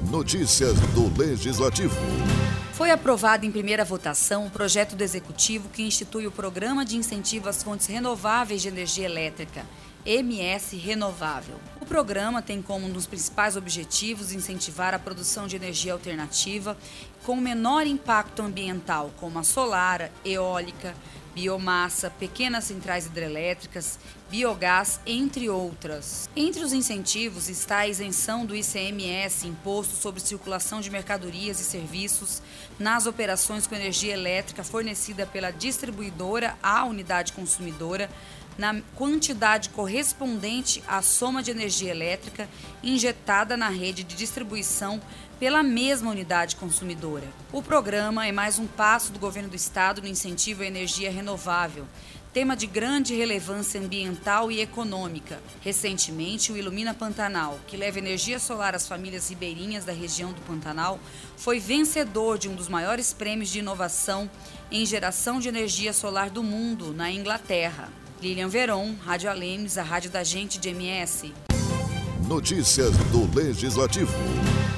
Notícias do Legislativo. Foi aprovado em primeira votação o projeto do Executivo que institui o Programa de Incentivo às Fontes Renováveis de Energia Elétrica, MS Renovável. O programa tem como um dos principais objetivos incentivar a produção de energia alternativa com menor impacto ambiental, como a solar, eólica, biomassa, pequenas centrais hidrelétricas, biogás, entre outras. Entre os incentivos está a isenção do ICMS, Imposto sobre Circulação de Mercadorias e Serviços, nas operações com energia elétrica fornecida pela distribuidora à unidade consumidora, na quantidade correspondente à soma de energia elétrica injetada na rede de distribuição pela mesma unidade consumidora. O programa é mais um passo do governo do estado no incentivo à energia renovável, tema de grande relevância ambiental e econômica. Recentemente, o Ilumina Pantanal, que leva energia solar às famílias ribeirinhas da região do Pantanal, foi vencedor de um dos maiores prêmios de inovação em geração de energia solar do mundo, na Inglaterra. Lilian Veron, Rádio Alemes, a rádio da gente de MS. Notícias do Legislativo.